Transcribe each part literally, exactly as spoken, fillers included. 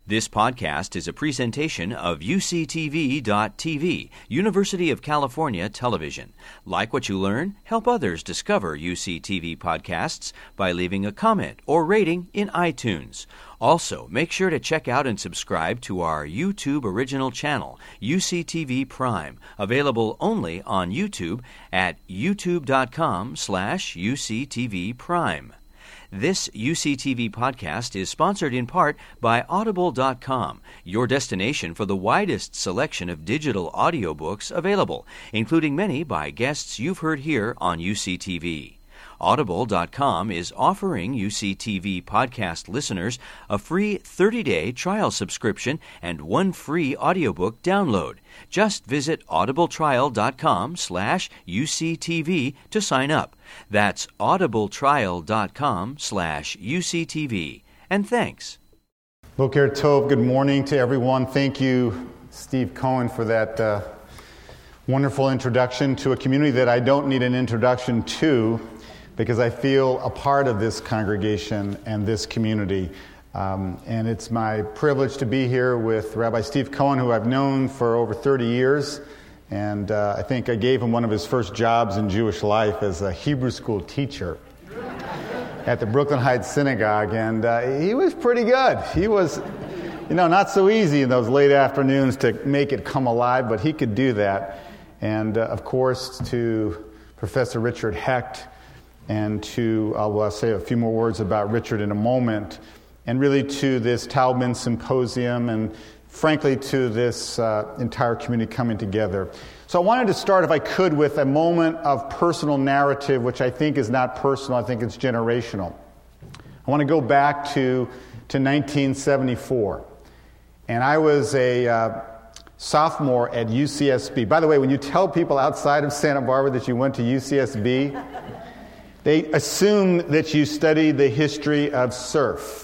This podcast is a presentation of U C T V dot T V, University of California Television. Like what you learn? Help others discover U C T V podcasts by leaving a comment or rating in iTunes. Also, make sure to check out and subscribe to our YouTube original channel, U C T V Prime, available only on YouTube at youtube dot com slash U C T V Prime. This U C T V podcast is sponsored in part by Audible dot com, your destination for the widest selection of digital audiobooks available, including many by guests you've heard here on U C T V. Audible dot com is offering U C T V podcast listeners a free thirty-day trial subscription and one free audiobook download. Just visit audible trial dot com slash U C T V to sign up. That's audible trial dot com slash U C T V. And thanks. Boker Tov, good morning to everyone. Thank you, Steve Cohen, for that uh, wonderful introduction to a community that I don't need an introduction to, because I feel a part of this congregation and this community. Um, and it's my privilege to be here with Rabbi Steve Cohen, who I've known for over thirty years. And uh, I think I gave him one of his first jobs in Jewish life as a Hebrew school teacher at the Brooklyn Heights Synagogue. And uh, he was pretty good. He was, you know, not so easy in those late afternoons to make it come alive, but he could do that. And, uh, of course, to Professor Richard Hecht, and to, I'll uh, say a few more words about Richard in a moment, and really to this Taubman Symposium, and frankly to this uh, entire community coming together. So I wanted to start, if I could, with a moment of personal narrative, which I think is not personal, I think it's generational. I want to go back to, to nineteen seventy-four, and I was a uh, sophomore at U C S B. By the way, when you tell people outside of Santa Barbara that you went to U C S B, they assume that you studied the history of surf,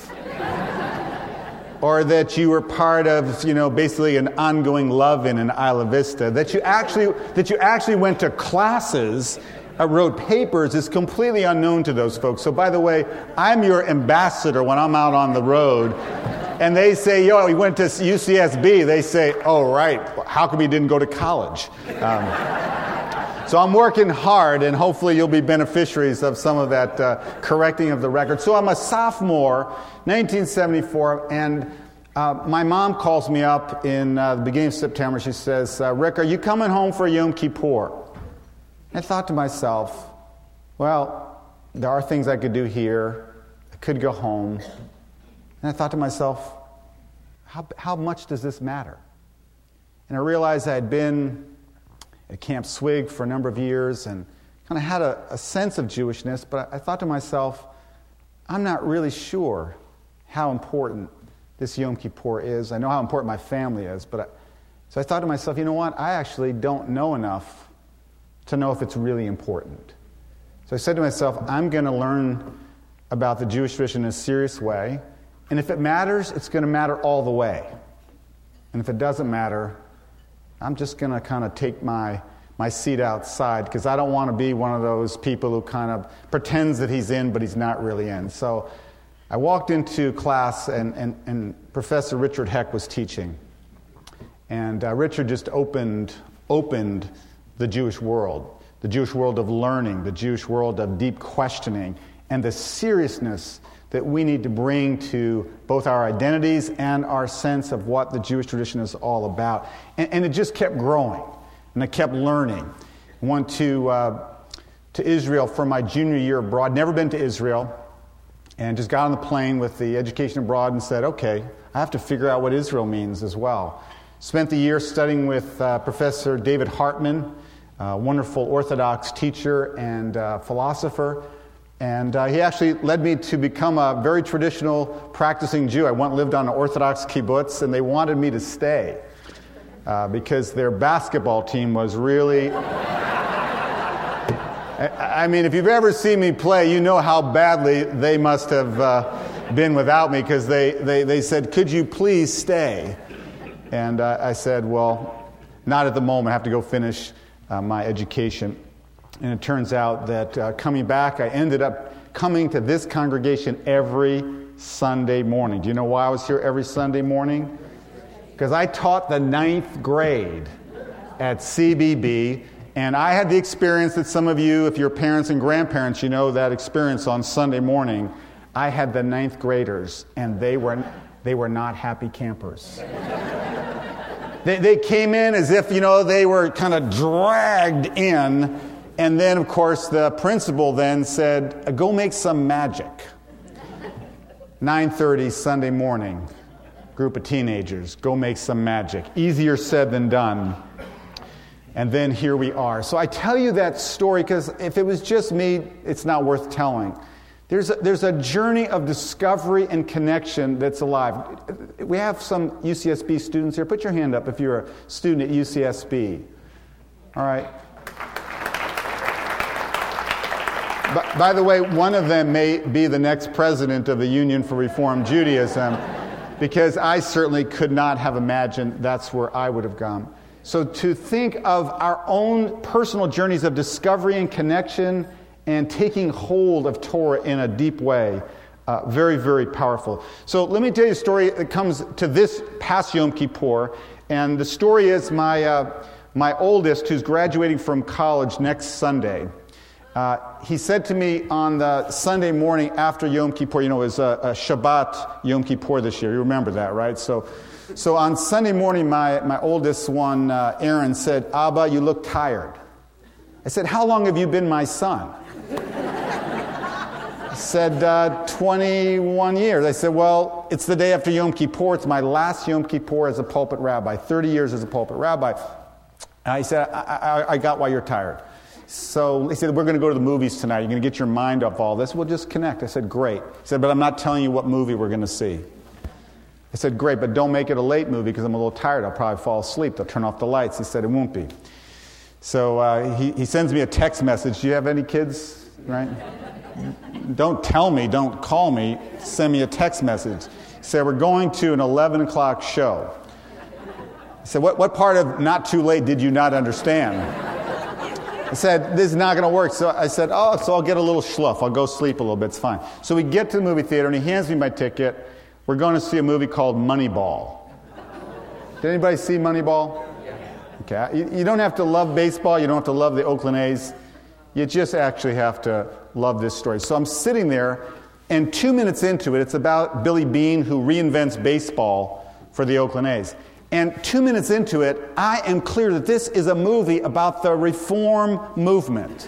or that you were part of, you know, basically an ongoing love in an Isla Vista. That you actually that you actually went to classes, uh, wrote papers is completely unknown to those folks. So, by the way, I'm your ambassador when I'm out on the road, and they say, "Yo, we went to U C S B." They say, "Oh, right. How come you didn't go to college?" Um, So I'm working hard, and hopefully you'll be beneficiaries of some of that uh, correcting of the record. So I'm a sophomore, nineteen seventy-four, and uh, my mom calls me up in uh, the beginning of September. She says, uh, "Rick, are you coming home for Yom Kippur?" I thought to myself, well, there are things I could do here. I could go home. And I thought to myself, how, how much does this matter? And I realized I had been at Camp Swig for a number of years and kind of had a, a sense of Jewishness, but I, I thought to myself, I'm not really sure how important this Yom Kippur is. I know how important my family is, but I, so I thought to myself, you know what? I actually don't know enough to know if it's really important. So I said to myself, I'm going to learn about the Jewish tradition in a serious way, and if it matters, it's going to matter all the way. And if it doesn't matter, I'm just going to kind of take my, my seat outside, because I don't want to be one of those people who kind of pretends that he's in, but he's not really in. So I walked into class, and, and, and Professor Richard Hecht was teaching. And uh, Richard just opened, opened the Jewish world, the Jewish world of learning, the Jewish world of deep questioning, and the seriousness that we need to bring to both our identities and our sense of what the Jewish tradition is all about. And, and it just kept growing, and I kept learning. I went to, uh, to Israel for my junior year abroad, never been to Israel, and just got on the plane with the education abroad and said, okay, I have to figure out what Israel means as well. Spent the year studying with uh, Professor David Hartman, a wonderful Orthodox teacher and uh, philosopher. And uh, he actually led me to become a very traditional practicing Jew. I went and lived on an Orthodox kibbutz, and they wanted me to stay uh, because their basketball team was really... I, I mean, if you've ever seen me play, you know how badly they must have uh, been without me, because they, they, they said, could you please stay? And uh, I said, well, not at the moment. I have to go finish uh, my education. And it turns out that uh, coming back, I ended up coming to this congregation every Sunday morning. Do you know why I was here every Sunday morning? Because I taught the ninth grade at C B B, and I had the experience that some of you, if you're parents and grandparents, you know that experience on Sunday morning. I had the ninth graders, and they were they were not happy campers. they, they came in as if, you know, they were kind of dragged in, and then, of course, the principal then said, go make some magic. nine thirty Sunday morning, group of teenagers, go make some magic. Easier said than done. And then here we are. So I tell you that story because if it was just me, it's not worth telling. There's a, there's a journey of discovery and connection that's alive. We have some U C S B students here. Put your hand up if you're a student at U C S B. All right. By, by the way, one of them may be the next president of the Union for Reform Judaism, because I certainly could not have imagined that's where I would have gone. So to think of our own personal journeys of discovery and connection and taking hold of Torah in a deep way, uh, very, very powerful. So let me tell you a story that comes to this past Yom Kippur. And the story is my, uh, my oldest, who's graduating from college next Sunday. Uh, he said to me on the Sunday morning after Yom Kippur, you know, it was a, a Shabbat Yom Kippur this year. You remember that, right? So so on Sunday morning, my, my oldest one, uh, Aaron, said, Abba, you look tired. I said, how long have you been my son? He said, uh, twenty-one years. I said, well, it's the day after Yom Kippur. It's my last Yom Kippur as a pulpit rabbi, thirty years as a pulpit rabbi. And I said, I, I, I got why you're tired. So he said, we're going to go to the movies tonight. You're going to get your mind off all this. We'll just connect. I said, great. He said, but I'm not telling you what movie we're going to see. I said, great, but don't make it a late movie because I'm a little tired. I'll probably fall asleep. They'll turn off the lights. He said, it won't be. So uh, he, he sends me a text message. Do you have any kids? Right? Don't tell me. Don't call me. Send me a text message. He said, we're going to an eleven o'clock show. I said, what, what part of not too late did you not understand? I said, this is not going to work. So I said, oh, so I'll get a little schluff. I'll go sleep a little bit. It's fine. So we get to the movie theater, and he hands me my ticket. We're going to see a movie called Moneyball. Did anybody see Moneyball? Okay. You, you don't have to love baseball. You don't have to love the Oakland A's. You just actually have to love this story. So I'm sitting there, and two minutes into it, it's about Billy Beane, who reinvents baseball for the Oakland A's. And two minutes into it, I am clear that this is a movie about the reform movement.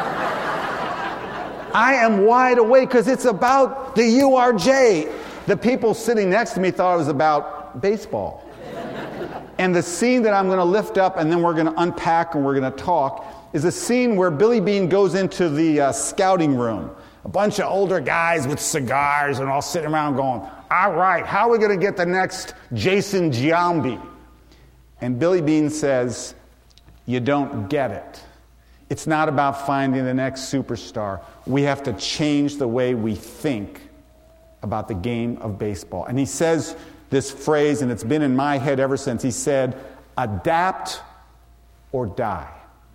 I am wide awake because it's about the U R J. The people sitting next to me thought it was about baseball. And the scene that I'm going to lift up and then we're going to unpack and we're going to talk is a scene where Billy Beane goes into the uh, scouting room. A bunch of older guys with cigars and all sitting around going, all right, how are we going to get the next Jason Giambi? And Billy Beane says, you don't get it. It's not about finding the next superstar. We have to change the way we think about the game of baseball. And he says this phrase, and it's been in my head ever since. He said, adapt or die.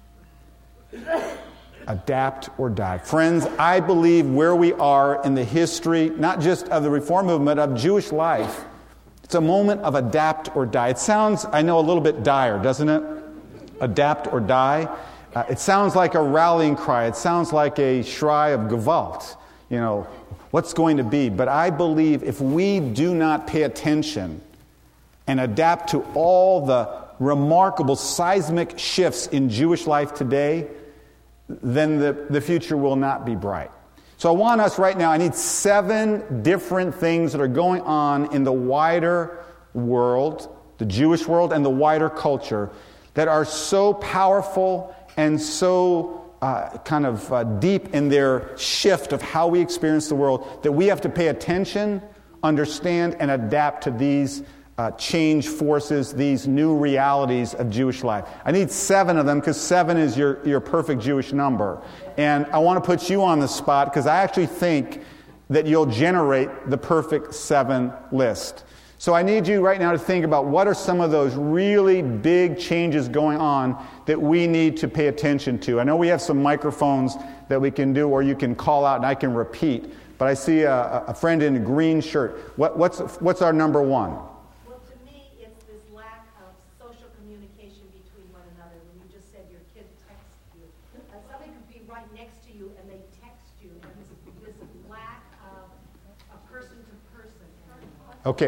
Adapt or die. Friends, I believe where we are in the history, not just of the reform movement, of Jewish life, it's a moment of adapt or die. It sounds, I know, a little bit dire, doesn't it? Adapt or die. Uh, it sounds like a rallying cry. It sounds like a Schrei of Gewalt. You know, what's going to be? But I believe if we do not pay attention and adapt to all the remarkable seismic shifts in Jewish life today, then the, the future will not be bright. So I want us right now, I need seven different things that are going on in the wider world, the Jewish world and the wider culture, that are so powerful and so uh, kind of uh, deep in their shift of how we experience the world, that we have to pay attention, understand, and adapt to these Uh, change forces, these new realities of Jewish life. I need seven of them because seven is your, your perfect Jewish number. And I want to put you on the spot because I actually think that you'll generate the perfect seven list. So I need you right now to think about what are some of those really big changes going on that we need to pay attention to. I know we have some microphones that we can do, or you can call out and I can repeat. but I see a, a friend in a green shirt. What, what's, what's our number one? Well, to me, it's this lack of social communication between one another. When you just said your kid texts you. Uh, somebody could be right next to you and they text you. And this, this lack of a person to person. Okay.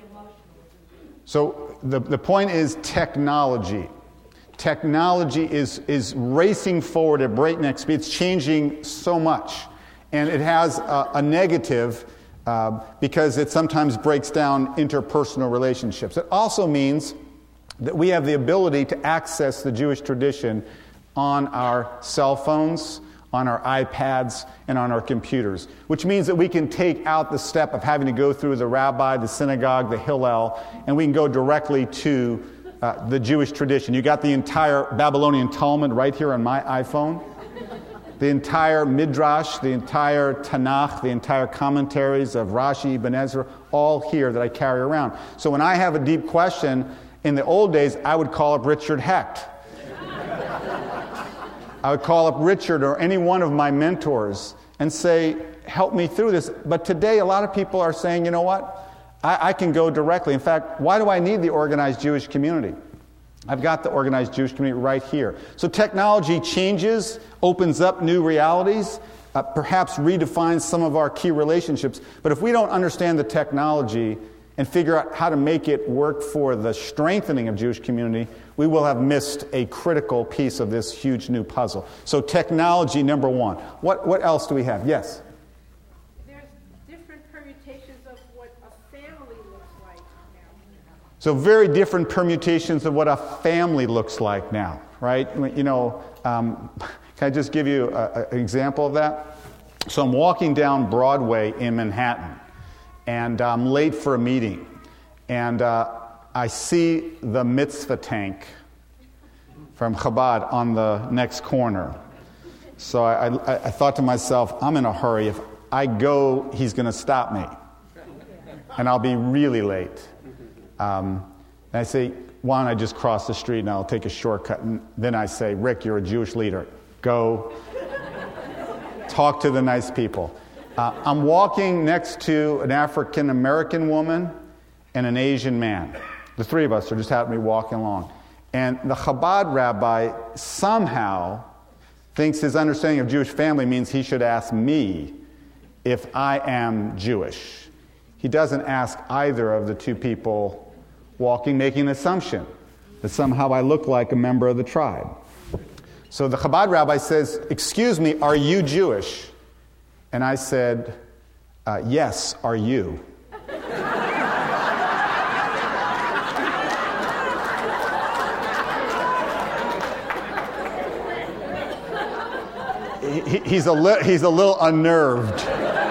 So the, the point is technology. Technology is, is racing forward at breakneck speed. It's changing so much. And it has a, a negative uh, because it sometimes breaks down interpersonal relationships. It also means that we have the ability to access the Jewish tradition on our cell phones, on our iPads, and on our computers, which means that we can take out the step of having to go through the rabbi, the synagogue, the Hillel, and we can go directly to uh, the Jewish tradition. You got the entire Babylonian Talmud right here on my iPhone, the entire Midrash, the entire Tanakh, the entire commentaries of Rashi, Ibn Ezra, all here that I carry around. So when I have a deep question, in the old days, I would call up Richard Hecht. I would call up Richard or any one of my mentors and say, help me through this. But today, a lot of people are saying, you know what? I, I can go directly. In fact, why do I need the organized Jewish community? I've got the organized Jewish community right here. So technology changes, opens up new realities, uh, perhaps redefines some of our key relationships. But if we don't understand the technology and figure out how to make it work for the strengthening of Jewish community, we will have missed a critical piece of this huge new puzzle. So technology, number one. What what else do we have? Yes? There's different permutations of what a family looks like now. So very different permutations of what a family looks like now, right? You know, um, can I just give you an example of that? So I'm walking down Broadway in Manhattan, and I'm late for a meeting, and uh, I see the mitzvah tank from Chabad on the next corner. So I, I, I thought to myself, I'm in a hurry. If I go, he's going to stop me, and I'll be really late. Um, and I say, why don't I just cross the street and I'll take a shortcut? And then I say, Rick, you're a Jewish leader. Go talk to the nice people. Uh, I'm walking next to an African-American woman and an Asian man. The three of us are just happening to be walking along. And the Chabad rabbi somehow thinks his understanding of Jewish family means he should ask me if I am Jewish. He doesn't ask either of the two people walking, making an assumption that somehow I look like a member of the tribe. So the Chabad rabbi says, excuse me, are you Jewish? And I said, uh, yes, are you? he, he's, a li- he's a little unnerved.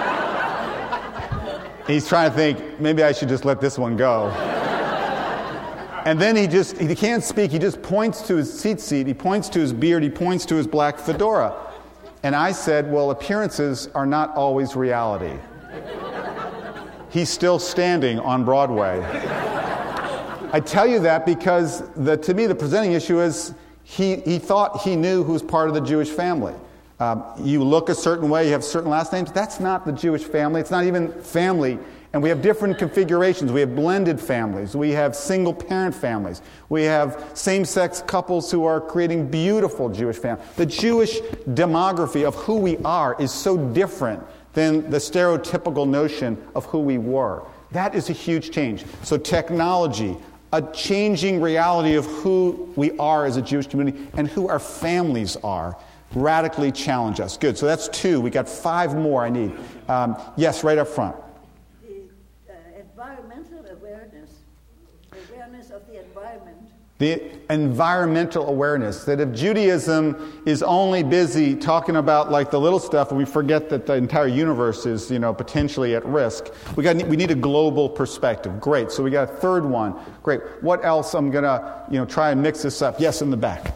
He's trying to think, maybe I should just let this one go. And then he just, he can't speak, he just points to his seat seat, he points to his beard, he points to his black fedora. And I said, well, appearances are not always reality. He's still standing on Broadway. I tell you that because the, to me the presenting issue is he, he thought he knew who was part of the Jewish family. Um, you look a certain way, you have certain last names. That's not the Jewish family. It's not even family. And we have different configurations. We have blended families. We have single-parent families. We have same-sex couples who are creating beautiful Jewish families. The Jewish demography of who we are is so different than the stereotypical notion of who we were. That is a huge change. So technology, a changing reality of who we are as a Jewish community and who our families are, radically challenge us. Good. So that's two. We got five more I need. Um, yes, right up front. The uh, environmental awareness, awareness of the environment. The environmental awareness, that if Judaism is only busy talking about like the little stuff and we forget that the entire universe is, you know, potentially at risk, we got we need a global perspective. Great. So we got a third one. Great. What else? I'm going to, you know, try and mix this up. Yes, in the back.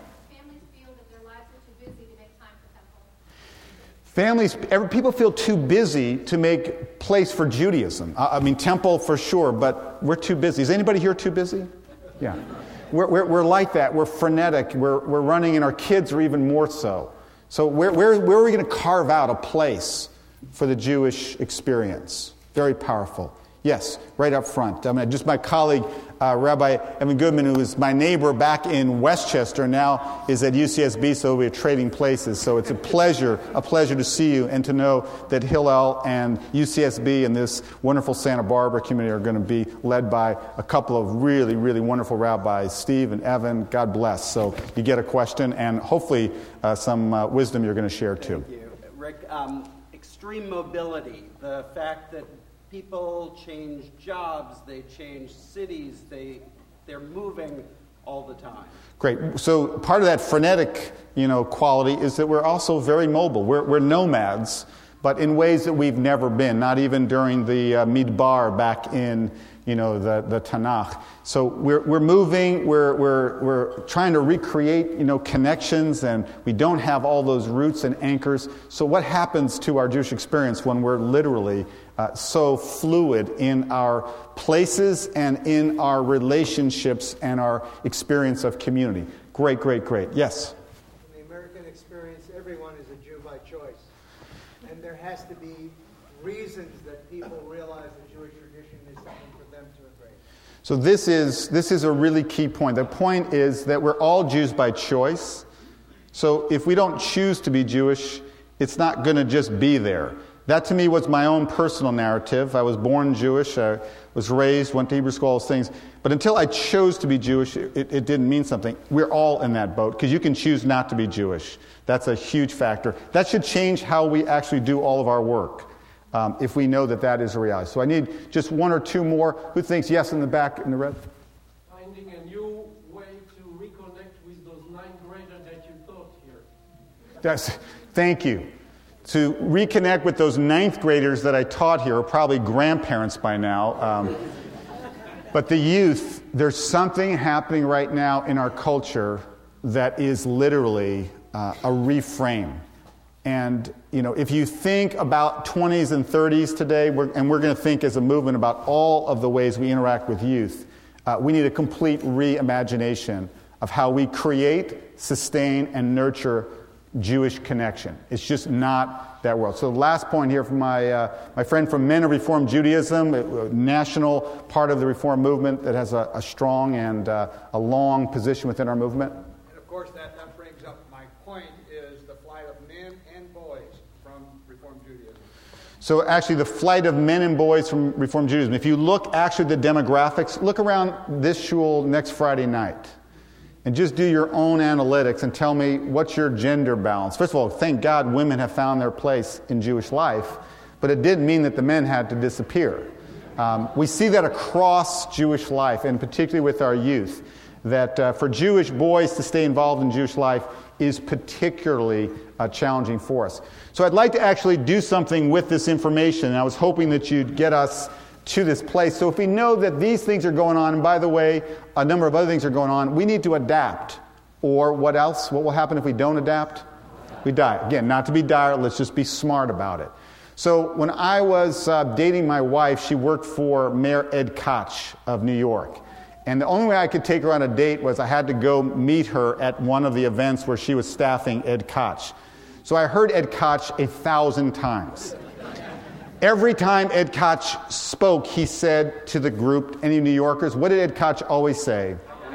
Families, every, people feel too busy to make place for Judaism. I, I mean, temple for sure, but we're too busy. Is anybody here too busy? Yeah. We're, we're, we're like that. We're frenetic. We're, we're running, and our kids are even more so. So where, where, where are we going to carve out a place for the Jewish experience? Very powerful. Yes, right up front. I mean, just my colleague, uh, Rabbi Evan Goodman, who is my neighbor back in Westchester, now is at U C S B, so we're trading places. So it's a pleasure, a pleasure to see you and to know that Hillel and U C S B and this wonderful Santa Barbara community are going to be led by a couple of really, really wonderful rabbis, Steve and Evan. God bless. So you get a question and hopefully uh, some uh, wisdom you're going to share too. Thank you. Rick, um, extreme mobility, the fact that people change jobs, they change cities, they, they're moving all the time. Great. So part of that frenetic, you know, quality is that we're also very mobile. We're, we're nomads, but in ways that we've never been, not even during the uh, Midbar back in, you know, the, the Tanakh. So we're we're moving, we're we're we're trying to recreate, you know, connections, and we don't have all those roots and anchors. So what happens to our Jewish experience when we're literally uh, so fluid in our places and in our relationships and our experience of community? Great, great, great. Yes? In the American experience, everyone is a Jew by choice. And there has to be reasons that people realize the Jewish tradition is something for them to embrace. So this is this is a really key point. The point is that we're all Jews by choice. So if we don't choose to be Jewish, it's not going to just be there. That to me was my own personal narrative. I was born Jewish, I was raised, went to Hebrew school, all those things. But until I chose to be Jewish, it, it didn't mean something. We're all in that boat, because you can choose not to be Jewish. That's a huge factor. That should change how we actually do all of our work, um, if we know that that is a reality. So I need just one or two more. Who thinks yes in the back, in the red? Finding a new way to reconnect with those ninth graders that you taught here. That's, thank you. To reconnect with those ninth graders that I taught here, are probably grandparents by now. Um, but the youth, there's something happening right now in our culture that is literally uh, a reframe. And, you know, if you think about twenties and thirties today, we're, and we're going to think as a movement about all of the ways we interact with youth, uh, we need a complete reimagination of how we create, sustain, and nurture Jewish connection. It's just not that world. So the last point here from my uh, my friend from Men of Reform Judaism, a national part of the Reform movement that has a, a strong and uh, a long position within our movement. And of course that, that brings up my point, is the flight of men and boys from Reform Judaism. So actually the flight of men and boys from Reform Judaism, if you look actually at the demographics, look around this shul next Friday night. And just do your own analytics and tell me what's your gender balance. First of all, thank God women have found their place in Jewish life, but it didn't mean that the men had to disappear. Um, we see that across Jewish life, and particularly with our youth, that uh, for Jewish boys to stay involved in Jewish life is particularly uh, challenging for us. So I'd like to actually do something with this information, and I was hoping that you'd get us to this place. So if we know that these things are going on, and by the way, a number of other things are going on, we need to adapt. Or what else? What will happen if we don't adapt? We die. Again, not to be dire, let's just be smart about it. So when I was uh, dating my wife, she worked for Mayor Ed Koch of New York. And the only way I could take her on a date was I had to go meet her at one of the events where she was staffing Ed Koch. So I heard Ed Koch a thousand times. Every time Ed Koch spoke, he said to the group, any New Yorkers, what did Ed Koch always say?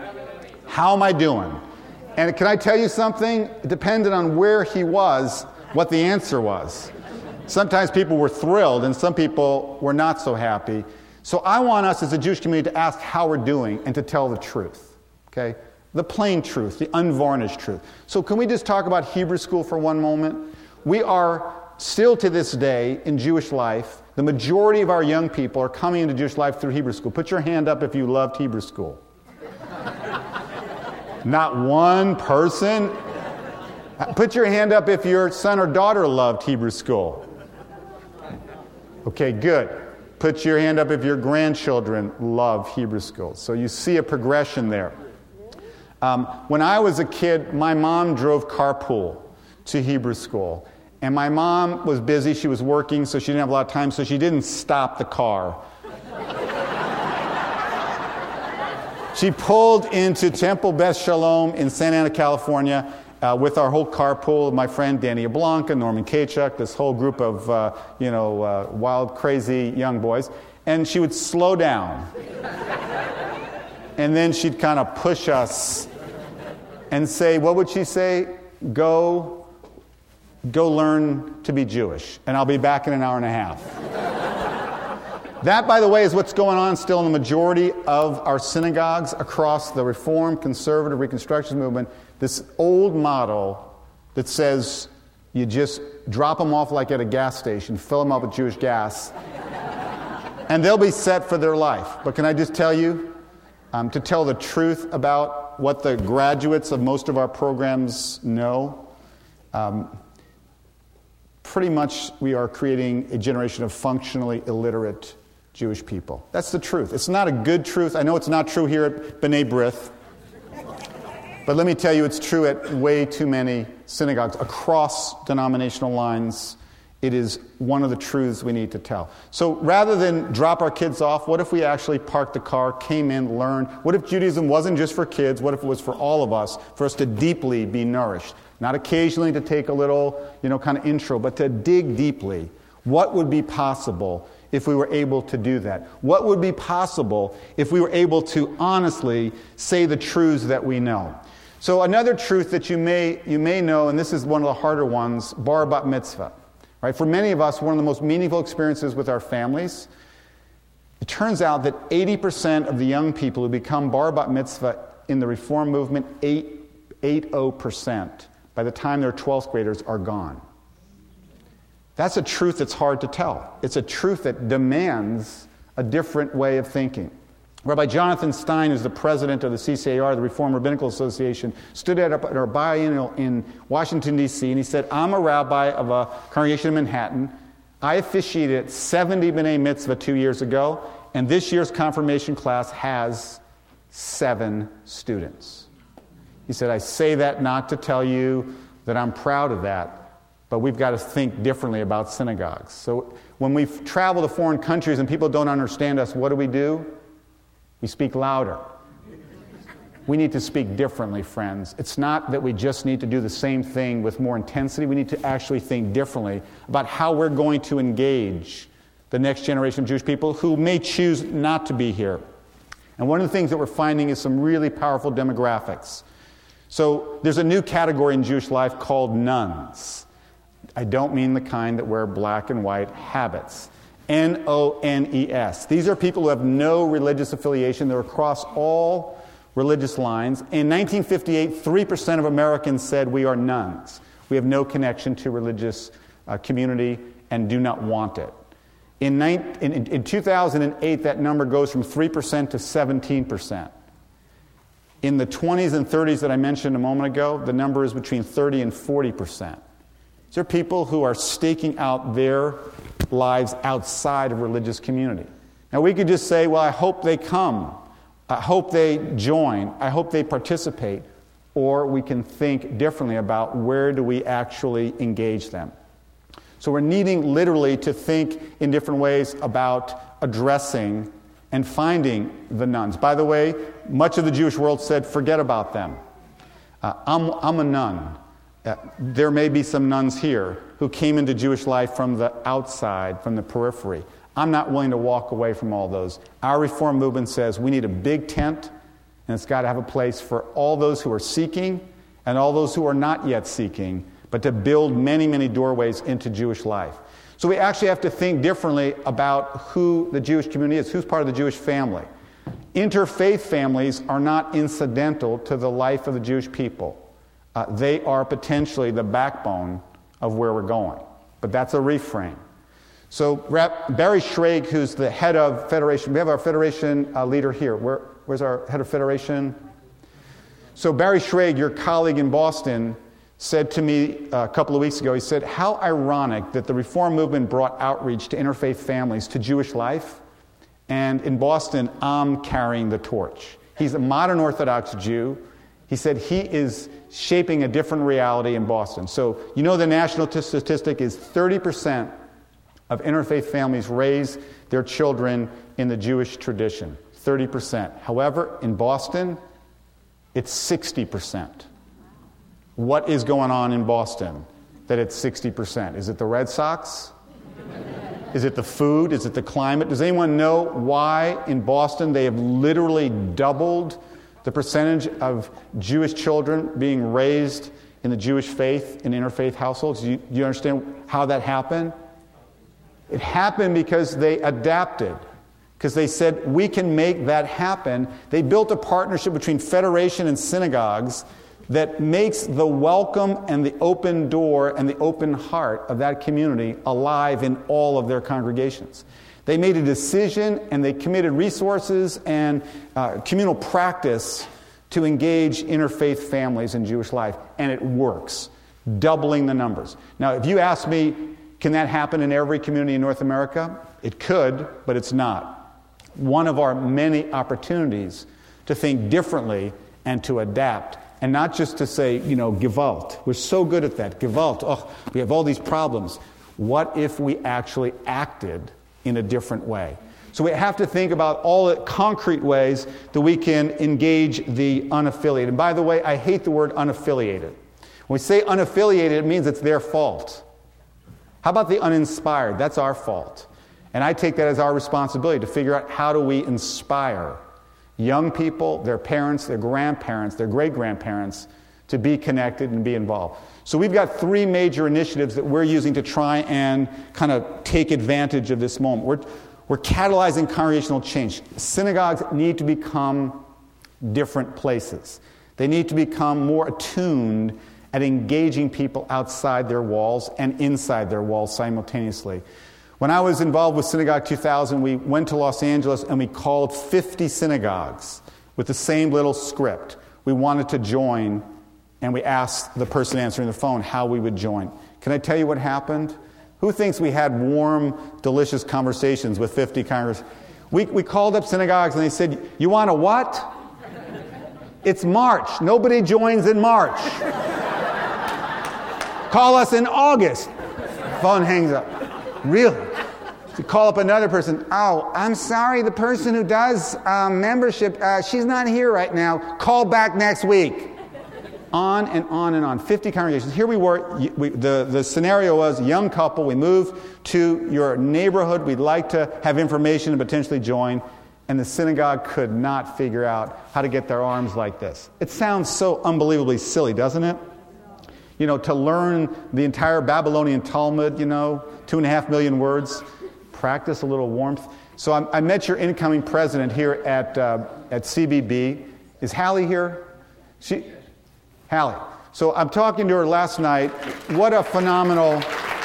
How am I doing? And can I tell you something? It depended on where he was, what the answer was. Sometimes people were thrilled, and some people were not so happy. So I want us as a Jewish community to ask how we're doing and to tell the truth, okay? The plain truth, the unvarnished truth. So can we just talk about Hebrew school for one moment? We are still to this day in Jewish life, the majority of our young people are coming into Jewish life through Hebrew school. Put your hand up if you loved Hebrew school. Not one person. Put your hand up if your son or daughter loved Hebrew school. Okay, good. Put your hand up if your grandchildren love Hebrew school. So you see a progression there. Um, when I was a kid, my mom drove carpool to Hebrew school. And my mom was busy, she was working, so she didn't have a lot of time, so she didn't stop the car. She pulled into Temple Beth Shalom in Santa Ana, California, uh, with our whole carpool, my friend Danny Blanca, Norman Kachuk, this whole group of, uh, you know, uh, wild, crazy young boys. And she would slow down. And then she'd kind of push us and say, what would she say? Go, go learn to be Jewish, and I'll be back in an hour and a half. That, by the way, is what's going on still in the majority of our synagogues across the Reform, Conservative, Reconstruction movement. This old model that says you just drop them off like at a gas station, fill them up with Jewish gas, and they'll be set for their life. But can I just tell you, um, to tell the truth about what the graduates of most of our programs know, um, pretty much we are creating a generation of functionally illiterate Jewish people. That's the truth. It's not a good truth. I know it's not true here at B'nai B'rith, but let me tell you, it's true at way too many synagogues across denominational lines. It is one of the truths we need to tell. So rather than drop our kids off, what if we actually parked the car, came in, learned? What if Judaism wasn't just for kids? What if it was for all of us, for us to deeply be nourished? Not occasionally to take a little, you know, kind of intro, but to dig deeply. What would be possible if we were able to do that? What would be possible if we were able to honestly say the truths that we know? So another truth that you may you may know, and this is one of the harder ones, bar bat mitzvah. Right? For many of us, one of the most meaningful experiences with our families, it turns out that eighty percent of the young people who become bar bat mitzvah in the Reform movement, eighty percent, by the time they're twelfth graders, are gone. That's a truth that's hard to tell. It's a truth that demands a different way of thinking. Rabbi Jonathan Stein, who's the president of the C C A R, the Reform Rabbinical Association, stood at our biennial in Washington, D C, and he said, I'm a rabbi of a congregation in Manhattan. I officiated at seventy B'nai Mitzvah two years ago, and this year's confirmation class has seven students. He said, I say that not to tell you that I'm proud of that, but we've got to think differently about synagogues. So when we travel to foreign countries and people don't understand us, what do we do? We speak louder. We need to speak differently, friends. It's not that we just need to do the same thing with more intensity. We need to actually think differently about how we're going to engage the next generation of Jewish people who may choose not to be here. And one of the things that we're finding is some really powerful demographics. So there's a new category in Jewish life called nuns. I don't mean the kind that wear black and white habits. N O N E S. These are people who have no religious affiliation. They're across all religious lines. In nineteen fifty-eight, three percent of Americans said we are nuns. We have no connection to religious uh, community and do not want it. In, in, in two thousand eight, that number goes from three percent to seventeen percent. In the twenties and thirties that I mentioned a moment ago, the number is between thirty and forty percent. These are people who are staking out their lives outside of religious community. Now we could just say, well, I hope they come. I hope they join. I hope they participate. Or we can think differently about where do we actually engage them. So we're needing literally to think in different ways about addressing and finding the nuns. By the way, much of the Jewish world said, forget about them. Uh, I'm, I'm a nun. Uh, there may be some nuns here who came into Jewish life from the outside, from the periphery. I'm not willing to walk away from all those. Our Reform movement says we need a big tent, and it's got to have a place for all those who are seeking and all those who are not yet seeking, but to build many, many doorways into Jewish life. So we actually have to think differently about who the Jewish community is, who's part of the Jewish family. Interfaith families are not incidental to the life of the Jewish people. Uh, they are potentially the backbone of where we're going. But that's a reframe. So Barry Schrage, who's the head of Federation, we have our Federation uh, leader here. Where, where's our head of Federation? So Barry Schrage, your colleague in Boston, said to me a couple of weeks ago, he said, how ironic that the Reform movement brought outreach to interfaith families to Jewish life, and in Boston, I'm carrying the torch. He's a modern Orthodox Jew. He said he is shaping a different reality in Boston. So you know the national t- statistic is thirty percent of interfaith families raise their children in the Jewish tradition. thirty percent. However, in Boston, it's sixty percent. What is going on in Boston that it's sixty percent? Is it the Red Sox? Is it the food? Is it the climate? Does anyone know why in Boston they have literally doubled the percentage of Jewish children being raised in the Jewish faith, in interfaith households? Do you, do you understand how that happened? It happened because they adapted, because they said, we can make that happen. They built a partnership between Federation and synagogues that makes the welcome and the open door and the open heart of that community alive in all of their congregations. They made a decision and they committed resources and uh, communal practice to engage interfaith families in Jewish life, and it works, doubling the numbers. Now, if you ask me, can that happen in every community in North America? It could, but it's not. One of our many opportunities to think differently and to adapt, and not just to say, you know, Gewalt. We're so good at that. Gewalt, oh, we have all these problems. What if we actually acted in a different way? So we have to think about all the concrete ways that we can engage the unaffiliated. And by the way, I hate the word unaffiliated. When we say unaffiliated, it means it's their fault. How about the uninspired? That's our fault. And I take that as our responsibility to figure out how do we inspire young people, their parents, their grandparents, their great-grandparents to be connected and be involved. So we've got three major initiatives that we're using to try and kind of take advantage of this moment. We're, we're catalyzing congregational change. Synagogues need to become different places. They need to become more attuned at engaging people outside their walls and inside their walls simultaneously. When I was involved with Synagogue two thousand, we went to Los Angeles and we called fifty synagogues with the same little script. We wanted to join, and we asked the person answering the phone how we would join. Can I tell you what happened? Who thinks we had warm, delicious conversations with fifty congregants? We, we called up synagogues and they said, you want a what? It's March. Nobody joins in March. Call us in August. Phone hangs up. Really? To call up another person, oh, I'm sorry, the person who does um, membership, uh, she's not here right now. Call back next week. On and on and on. fifty congregations. Here we were. We, the, the scenario was a young couple. We moved to your neighborhood. We'd like to have information and potentially join. And the synagogue could not figure out how to get their arms like this. It sounds so unbelievably silly, doesn't it? You know, to learn the entire Babylonian Talmud, you know, two and a half million words, practice a little warmth. So I, I met your incoming president here at uh, at C B B. Is Hallie here? She, Hallie. So I'm talking to her last night. What a phenomenal,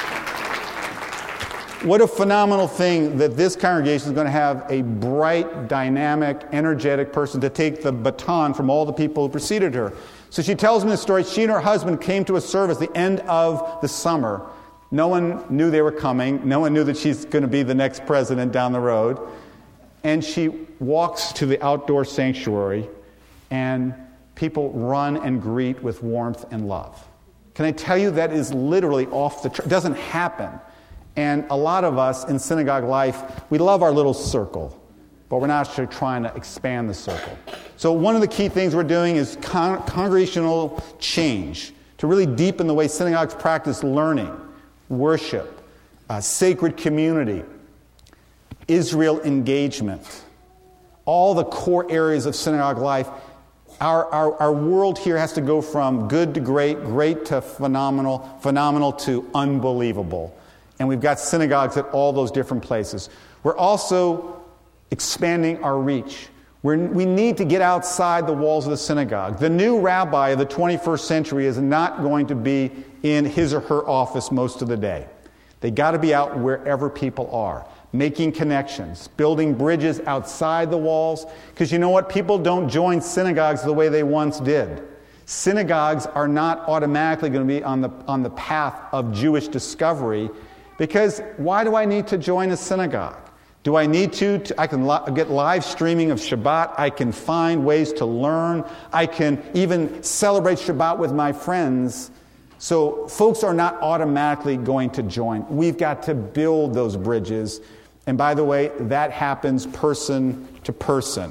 what a phenomenal thing that this congregation is going to have a bright, dynamic, energetic person to take the baton from all the people who preceded her. So she tells me the story. She and her husband came to a service at the end of the summer. No one knew they were coming. No one knew that she's going to be the next president down the road. And she walks to the outdoor sanctuary, and people run and greet with warmth and love. Can I tell you that is literally off the track? It doesn't happen. And a lot of us in synagogue life, we love our little circle, but we're not actually trying to expand the circle. So one of the key things we're doing is con- congregational change, to really deepen the way synagogues practice learning, worship, uh, sacred community, Israel engagement, all the core areas of synagogue life. Our, our, our world here has to go from good to great, great to phenomenal, phenomenal to unbelievable. And we've got synagogues at all those different places. We're also expanding our reach. We're, we need to get outside the walls of the synagogue. The new rabbi of the twenty-first century is not going to be in his or her office most of the day. They got to be out wherever people are, making connections, building bridges outside the walls. Because you know what? People don't join synagogues the way they once did. Synagogues are not automatically going to be on the, on the path of Jewish discovery, because why do I need to join a synagogue? Do I need to? to I can li- get live streaming of Shabbat. I can find ways to learn. I can even celebrate Shabbat with my friends. So folks are not automatically going to join. We've got to build those bridges. And by the way, that happens person to person.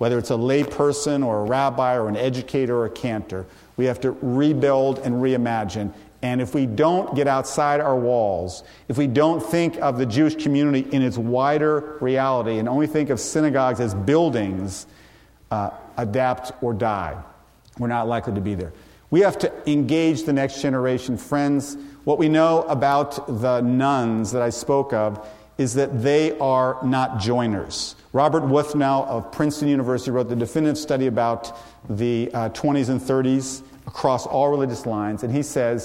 whether it's a lay person or a rabbi or an educator or a cantor. We have to rebuild and reimagine. And if we don't get outside our walls, if we don't think of the Jewish community in its wider reality and only think of synagogues as buildings, uh, adapt or die, we're not likely to be there. We have to engage the next generation. Friends, what we know about the nuns that I spoke of is that they are not joiners. Robert Wuthnow of Princeton University wrote the definitive study about the uh, twenties and thirties across all religious lines, and he says,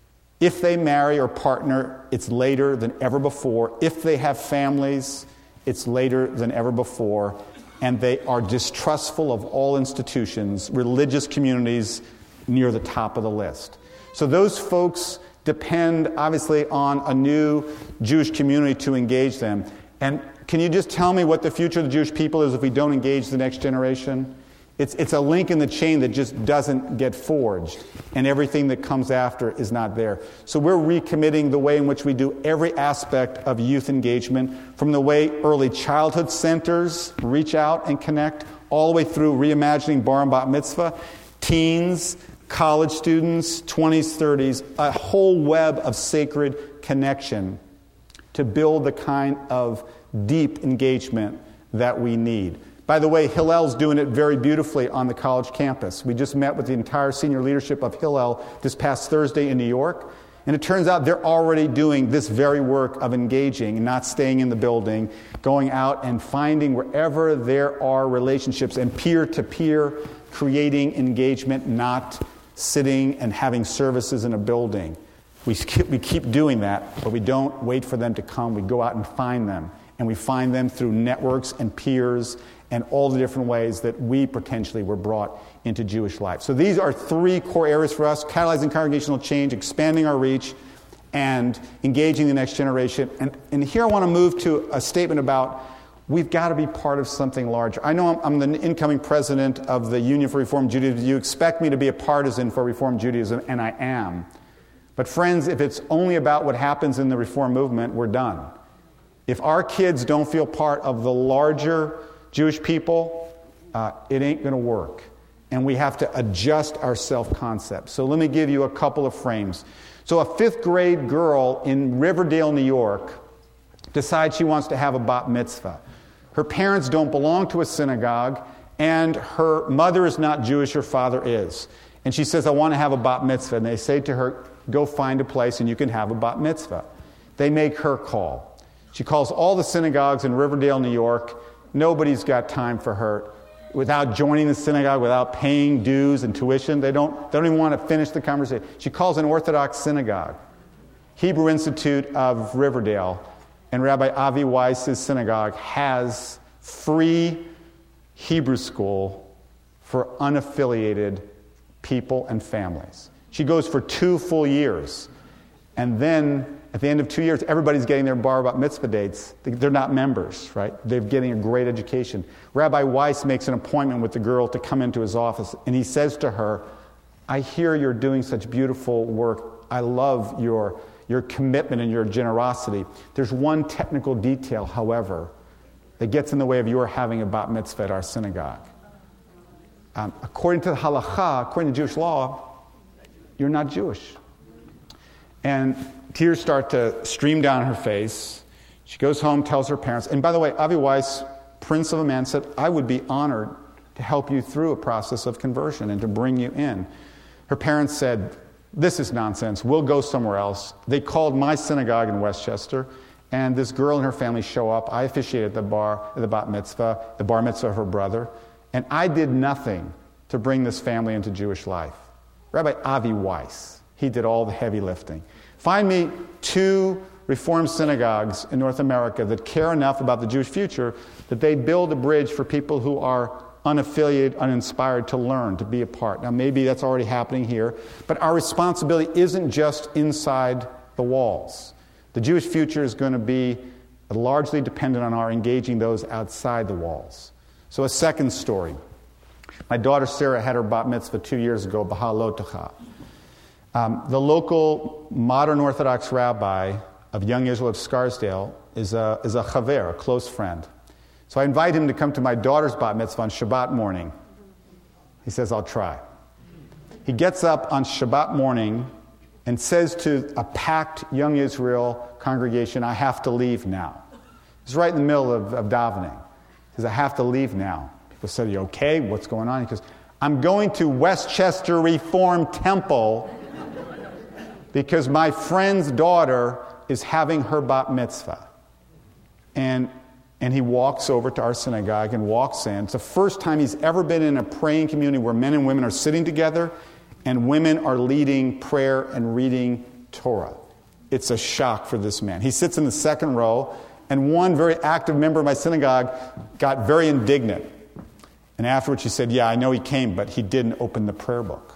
if they marry or partner, it's later than ever before. If they have families, it's later than ever before. And they are distrustful of all institutions, religious communities near the top of the list. So those folks depend, obviously, on a new Jewish community to engage them. And can you just tell me what the future of the Jewish people is if we don't engage the next generation? It's, it's a link in the chain that just doesn't get forged, and everything that comes after is not there. So we're recommitting the way in which we do every aspect of youth engagement, from the way early childhood centers reach out and connect, all the way through reimagining bar and bat mitzvah, teens, college students, twenties, thirties, a whole web of sacred connection to build the kind of deep engagement that we need. By the way, Hillel's doing it very beautifully on the college campus. We just met with the entire senior leadership of Hillel this past Thursday in New York, and it turns out they're already doing this very work of engaging and not staying in the building, going out and finding wherever there are relationships and peer-to-peer creating engagement, not sitting and having services in a building. We keep, we keep doing that, but we don't wait for them to come. We go out and find them, and we find them through networks and peers and all the different ways that we potentially were brought into Jewish life. So these are three core areas for us: catalyzing congregational change, expanding our reach, and engaging the next generation. And, and here I want to move to a statement about we've got to be part of something larger. I know I'm, I'm the incoming president of the Union for Reform Judaism. You expect me to be a partisan for Reform Judaism, and I am. But friends, if it's only about what happens in the Reform movement, we're done. If our kids don't feel part of the larger Jewish people, uh, it ain't going to work. And we have to adjust our self-concept. So let me give you a couple of frames. So a fifth grade girl in Riverdale, New York, decides she wants to have a bat mitzvah. Her parents don't belong to a synagogue, and her mother is not Jewish, her father is. And she says, I want to have a bat mitzvah. And they say to her, go find a place and you can have a bat mitzvah. They make her call. She calls all the synagogues in Riverdale, New York. Nobody's got time for her. Without joining the synagogue, without paying dues and tuition, they don't, they don't even want to finish the conversation. She calls an Orthodox synagogue, Hebrew Institute of Riverdale, and Rabbi Avi Weiss's synagogue has free Hebrew school for unaffiliated people and families. She goes for two full years, and then at the end of two years, everybody's getting their bar bat mitzvah dates. They're not members, right? They're getting a great education. Rabbi Weiss makes an appointment with the girl to come into his office, and he says to her, I hear you're doing such beautiful work. I love your, your commitment and your generosity. There's one technical detail, however, that gets in the way of your having a bat mitzvah at our synagogue. Um, according to the halakha, according to Jewish law, you're not Jewish. And tears start to stream down her face. She goes home, tells her parents. And by the way, Avi Weiss, Prince of Amman, said, I would be honored to help you through a process of conversion and to bring you in. Her parents said, this is nonsense. We'll go somewhere else. They called my synagogue in Westchester, and this girl and her family show up. I officiated the bar, the bat mitzvah, the bar mitzvah of her brother, and I did nothing to bring this family into Jewish life. Rabbi Avi Weiss, he did all the heavy lifting. Find me two Reform synagogues in North America that care enough about the Jewish future that they build a bridge for people who are unaffiliated, uninspired to learn, to be a part. Now, maybe that's already happening here, but our responsibility isn't just inside the walls. The Jewish future is going to be largely dependent on our engaging those outside the walls. So a second story. My daughter Sarah had her bat mitzvah two years ago, B'Ha'alot Tocha. Um, the local modern Orthodox rabbi of Young Israel of Scarsdale is a, is a chaver, a close friend. So I invite him to come to my daughter's bat mitzvah on Shabbat morning. He says, I'll try. He gets up on Shabbat morning and says to a packed Young Israel congregation, I have to leave now. He's right in the middle of, of davening. He says, I have to leave now. People said, are you okay? What's going on? He goes, I'm going to Westchester Reformed Temple because my friend's daughter is having her bat mitzvah. And, and he walks over to our synagogue and walks in. It's the first time he's ever been in a praying community where men and women are sitting together and women are leading prayer and reading Torah. It's a shock for this man. He sits in the second row, and one very active member of my synagogue got very indignant. And afterwards she said, yeah, I know he came, but he didn't open the prayer book.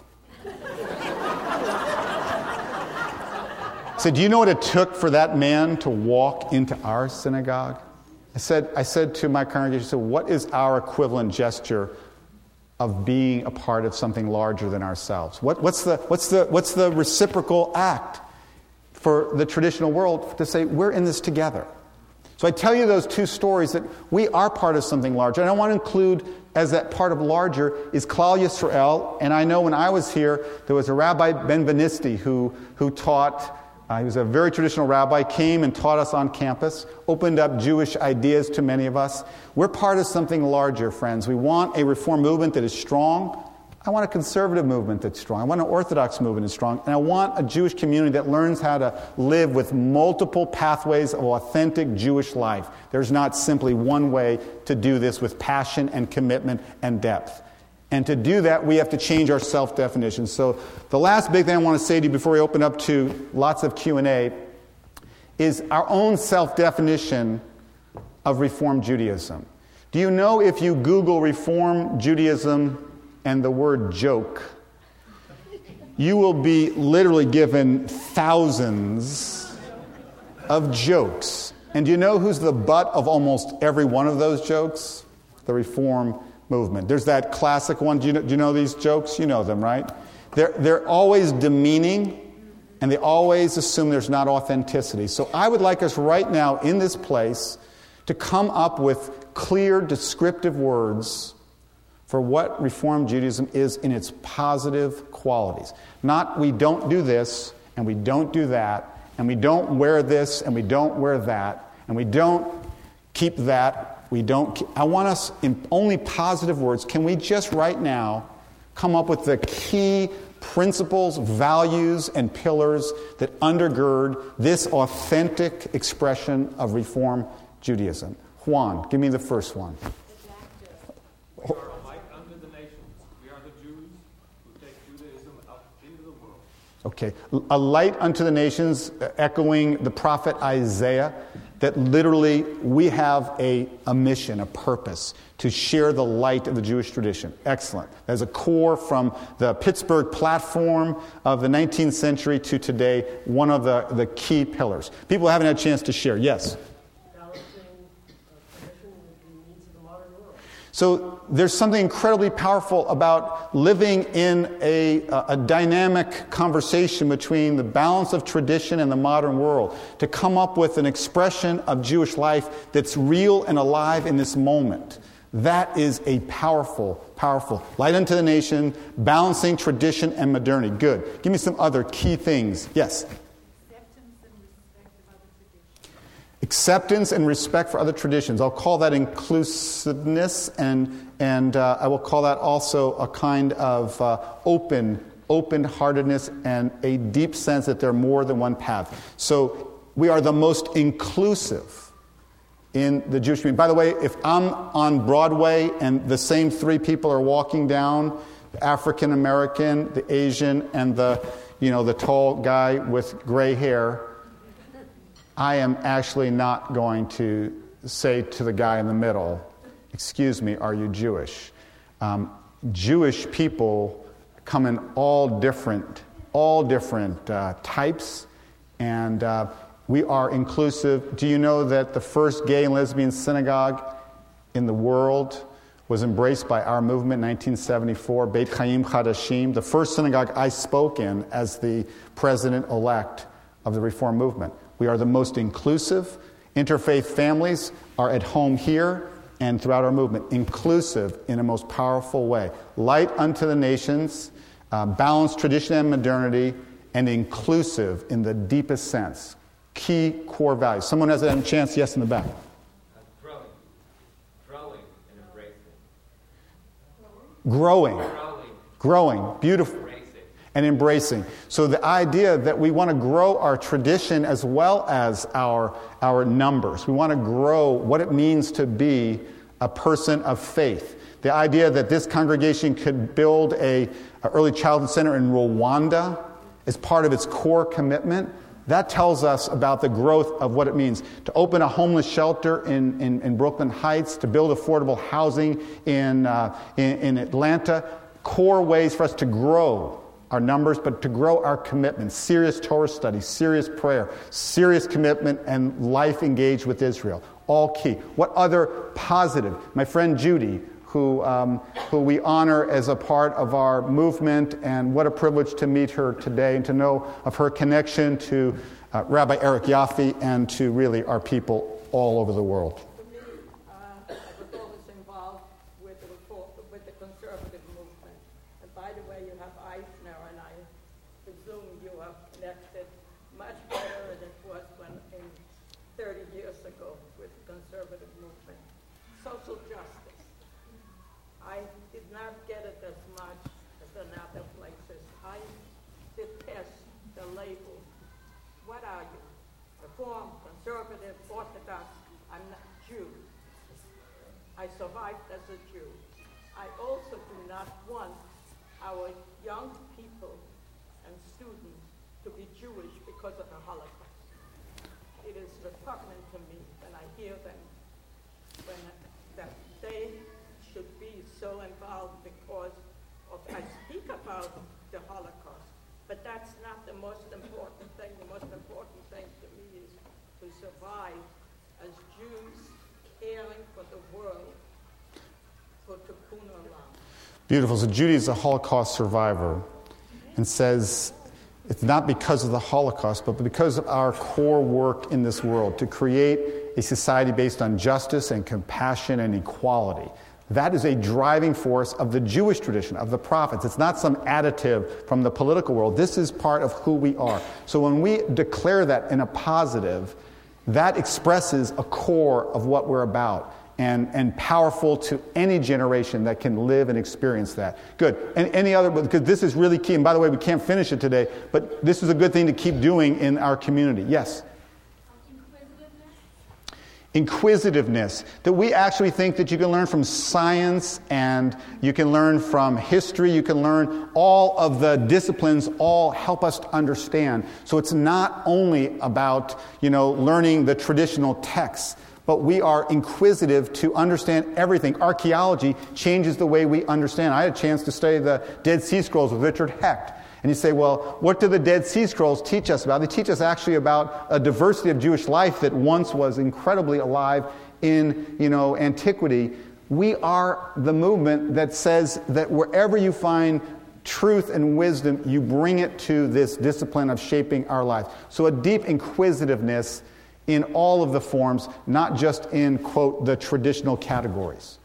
I said, do you know what it took for that man to walk into our synagogue? I said, I said to my congregation, so what is our equivalent gesture of being a part of something larger than ourselves? What, what's the, what's the, what's the reciprocal act for the traditional world to say, we're in this together? So I tell you those two stories that we are part of something larger. And I want to include, as that part of larger, is Klal Yisrael. And I know when I was here, there was a Rabbi Benvenisti who, who taught. Uh, he was a very traditional rabbi, came and taught us on campus, opened up Jewish ideas to many of us. We're part of something larger, friends. We want a reform movement that is strong. I want a conservative movement that's strong. I want an Orthodox movement that's strong. And I want a Jewish community that learns how to live with multiple pathways of authentic Jewish life. There's not simply one way to do this with passion and commitment and depth. And to do that, we have to change our self-definition. So the last big thing I want to say to you before we open up to lots of Q and A is our own self-definition of Reform Judaism. Do you know if you Google Reform Judaism and the word joke, you will be literally given thousands of jokes. And do you know who's the butt of almost every one of those jokes? The Reform movement. There's that classic one. Do you know, do you know these jokes? You know them, right? They're, they're always demeaning, and they always assume there's not authenticity. So I would like us right now in this place to come up with clear, descriptive words for what Reform Judaism is in its positive qualities. Not we don't do this, and we don't do that, and we don't wear this, and we don't wear that, and we don't keep that. We don't. I want us in only positive words. Can we just right now come up with the key principles, values, and pillars that undergird this authentic expression of Reform Judaism? Juan, give me the first one. We are a light unto the nations. We are the Jews who take Judaism up into the world. Okay, a light unto the nations, echoing the prophet Isaiah. That literally we have a, a mission, a purpose to share the light of the Jewish tradition. Excellent. There's a core from the Pittsburgh platform of the nineteenth century to today, one of the, the key pillars. People haven't had a chance to share. Yes? Balancing tradition with the needs of the modern world. So there's something incredibly powerful about living in a, a dynamic conversation between the balance of tradition and the modern world to come up with an expression of Jewish life that's real and alive in this moment. That is a powerful, powerful light unto the nation, balancing tradition and modernity. Good. Give me some other key things. Yes? Acceptance and respect for other traditions. I'll call that inclusiveness, and and uh, I will call that also a kind of uh, open, open-heartedness and a deep sense that there are more than one path. So we are the most inclusive in the Jewish community. By the way, if I'm on Broadway and the same three people are walking down, the African American, the Asian, and the you know the tall guy with gray hair, I am actually not going to say to the guy in the middle, excuse me, are you Jewish? Um, Jewish people come in all different, all different uh, types, and uh, we are inclusive. Do you know that the first gay and lesbian synagogue in the world was embraced by our movement in nineteen seventy-four, Beit Chaim Chadashim, the first synagogue I spoke in as the president-elect of the Reform movement. We are the most inclusive. Interfaith families are at home here. and throughout our movement, inclusive in a most powerful way. Light unto the nations, uh, balanced tradition and modernity, and inclusive in the deepest sense. Key core values. Someone has a chance? Yes, in the back. Uh, growing. Growing and embracing. Growing. Growing. Growing. Beautiful. Embracing. And embracing. So the idea that we want to grow our tradition as well as our, our numbers. We want to grow what it means to be a person of faith. The idea that this congregation could build a, a early childhood center in Rwanda as part of its core commitment, that tells us about the growth of what it means to open a homeless shelter in, in, in Brooklyn Heights, to build affordable housing in, uh, in, in Atlanta. Core ways for us to grow our numbers, but to grow our commitment. Serious Torah study, serious prayer, serious commitment, and life engaged with Israel. All key. What other positive? My friend Judy, who um, who we honor as a part of our movement, and what a privilege to meet her today and to know of her connection to uh, Rabbi Eric Yaffe and to really our people all over the world. For me, uh, I was always involved with the, reform, with the conservative movement. And by the way, you have Eisner, and I presume you are connected much better than it was when in thirty years ago with the conservative movement. Social justice. I did not get it as much as in other places. I detest the label. What are you? Reform, conservative, Orthodox. I'm not Jew. I survived as a Jew. I also do not want our young people and students to be Jewish because of the Holocaust. It is repugnant to me when I hear them, when that they should be so involved because of, I speak about the Holocaust, but that's not the most important thing. The most important thing to me is to survive as Jews caring for the world, for Tikkun Olam. Beautiful. So Judy is a Holocaust survivor and says it's not because of the Holocaust, but because of our core work in this world to create a society based on justice and compassion and equality. That is a driving force of the Jewish tradition, of the prophets. It's not some additive from the political world. This is part of who we are. So when we declare that in a positive, that expresses a core of what we're about and, and powerful to any generation that can live and experience that. Good. And any other, because this is really key. And by the way, we can't finish it today, but this is a good thing to keep doing in our community. Yes? Inquisitiveness, that we actually think that you can learn from science and you can learn from history, you can learn all of the disciplines, all help us to understand. So it's not only about, you know, learning the traditional texts, but we are inquisitive to understand everything. Archaeology changes the way we understand. I had a chance to study the Dead Sea Scrolls with Richard Hecht. And you say, well, what do the Dead Sea Scrolls teach us about? They teach us actually about a diversity of Jewish life that once was incredibly alive in, you know, antiquity. We are the movement that says that wherever you find truth and wisdom, you bring it to this discipline of shaping our life. So a deep inquisitiveness in all of the forms, not just in, quote, the traditional categories.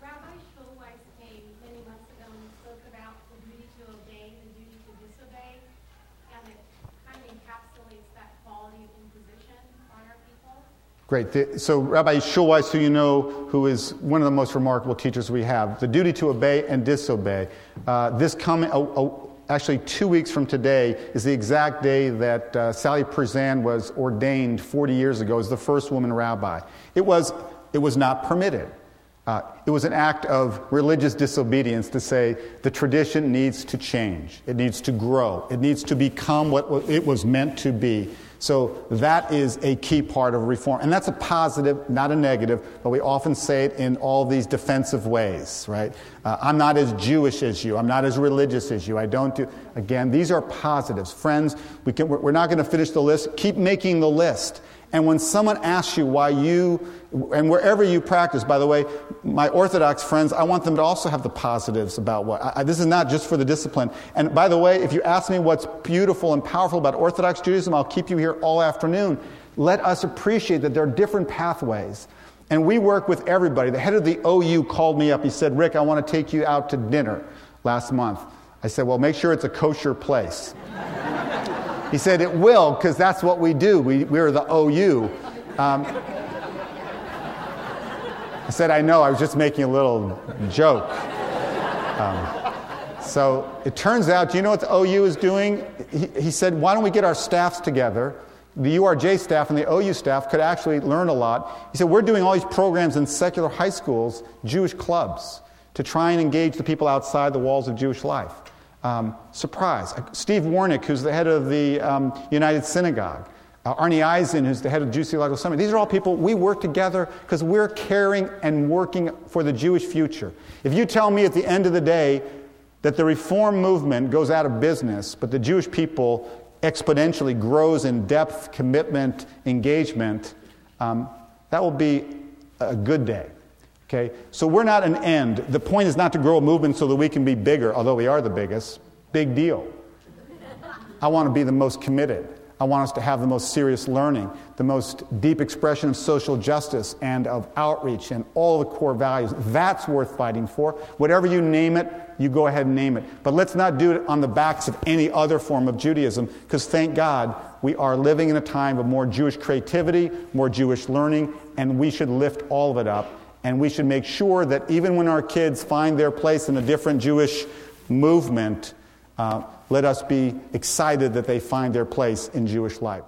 Great. So Rabbi Schulweis, who you know, who is one of the most remarkable teachers we have, the duty to obey and disobey. Uh, this coming, oh, oh, actually two weeks from today, is the exact day that uh, Sally Prezan was ordained forty years ago as the first woman rabbi. It was, it was not permitted. Uh, it was an act of religious disobedience to say the tradition needs to change. It needs to grow. It needs to become what it was meant to be. So that is a key part of reform. And that's a positive, not a negative, but we often say it in all these defensive ways, right? Uh, I'm not as Jewish as you. I'm not as religious as you. I don't do... Again, these are positives. Friends, we can, we're not going to finish the list. Keep making the list. And when someone asks you why you, and wherever you practice, by the way, my Orthodox friends, I want them to also have the positives about what, I, this is not just for the discipline. And by the way, if you ask me what's beautiful and powerful about Orthodox Judaism, I'll keep you here all afternoon. Let us appreciate that there are different pathways. And we work with everybody. The head of the O U called me up. He said, Rick, I want to take you out to dinner last month. I said, well, make sure it's a kosher place. He said, it will, because that's what we do. We, we're the O U. Um, I said, I know. I was just making a little joke. Um, so it turns out, do you know what the O U is doing? He, he said, why don't we get our staffs together? The U R J staff and the O U staff could actually learn a lot. He said, we're doing all these programs in secular high schools, Jewish clubs, to try and engage the people outside the walls of Jewish life. Um, surprise. Steve Warnick, who's the head of the um, United Synagogue. Uh, Arnie Eisen, who's the head of Jewish Theological Seminary. These are all people we work together because we're caring and working for the Jewish future. If you tell me at the end of the day that the Reform movement goes out of business, but the Jewish people exponentially grows in depth, commitment, engagement, um, that will be a good day. Okay? So we're not an end. The point is not to grow a movement so that we can be bigger, although we are the biggest. Big deal. I want to be the most committed. I want us to have the most serious learning, the most deep expression of social justice and of outreach and all the core values. That's worth fighting for. Whatever you name it, you go ahead and name it. But let's not do it on the backs of any other form of Judaism, because thank God we are living in a time of more Jewish creativity, more Jewish learning, and we should lift all of it up. And we should make sure that even when our kids find their place in a different Jewish movement, uh, let us be excited that they find their place in Jewish life.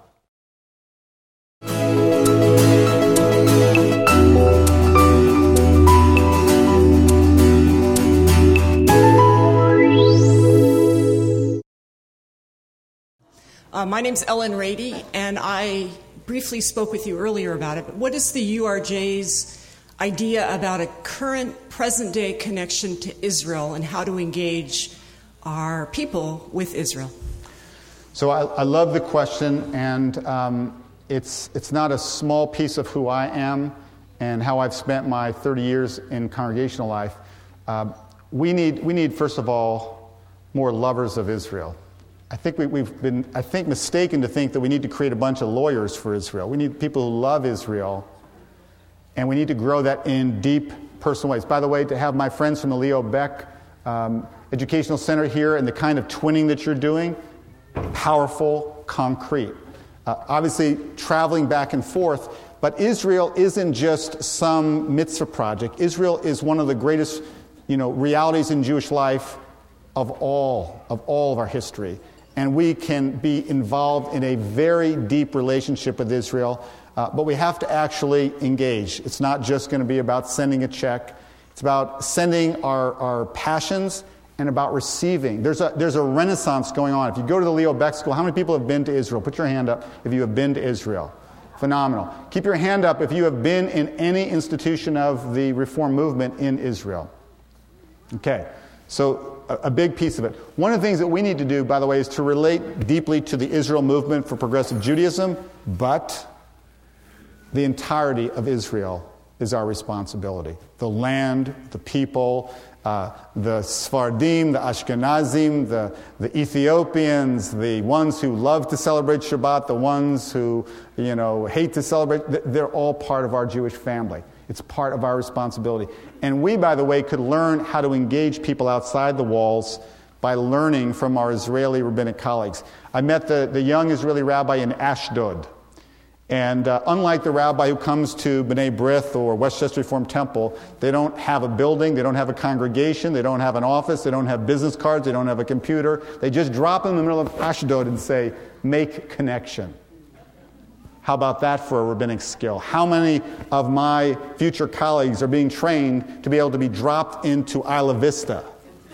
Uh, my name's Ellen Rady, and I briefly spoke with you earlier about it. But what is the U R J's idea about a current, present-day connection to Israel and how to engage our people with Israel? So I, I love the question, and um, it's it's not a small piece of who I am and how I've spent my thirty years in congregational life. Uh, we need we need first of all more lovers of Israel. I think we, we've been I think mistaken to think that we need to create a bunch of lawyers for Israel. We need people who love Israel, and we need to grow that in deep personal ways. By the way, to have my friends from the Leo Beck um, Educational Center here and the kind of twinning that you're doing, powerful, concrete. Uh, obviously, traveling back and forth, but Israel isn't just some mitzvah project. Israel is one of the greatest, you know, realities in Jewish life of all, of all of our history. And we can be involved in a very deep relationship with Israel, uh, but we have to actually engage. It's not just going to be about sending a check. It's about sending our, our passions and about receiving. There's a, there's a renaissance going on. If you go to the Leo Beck School, how many people have been to Israel? Put your hand up if you have been to Israel. Phenomenal. Keep your hand up if you have been in any institution of the Reform movement in Israel. Okay, so a, a big piece of it. One of the things that we need to do, by the way, is to relate deeply to the Israel movement for progressive Judaism, but the entirety of Israel is our responsibility. The land, the people, uh, the Sephardim, the Ashkenazim, the, the Ethiopians, the ones who love to celebrate Shabbat, the ones who, you know, hate to celebrate, they're all part of our Jewish family. It's part of our responsibility. And we, by the way, could learn how to engage people outside the walls by learning from our Israeli rabbinic colleagues. I met the, the young Israeli rabbi in Ashdod. And uh, unlike the rabbi who comes to B'nai B'rith or Westchester Reformed Temple, they don't have a building, they don't have a congregation, they don't have an office, they don't have business cards, they don't have a computer. They just drop in the middle of Ashdod and say, make connection. How about that for a rabbinic skill? How many of my future colleagues are being trained to be able to be dropped into Isla Vista?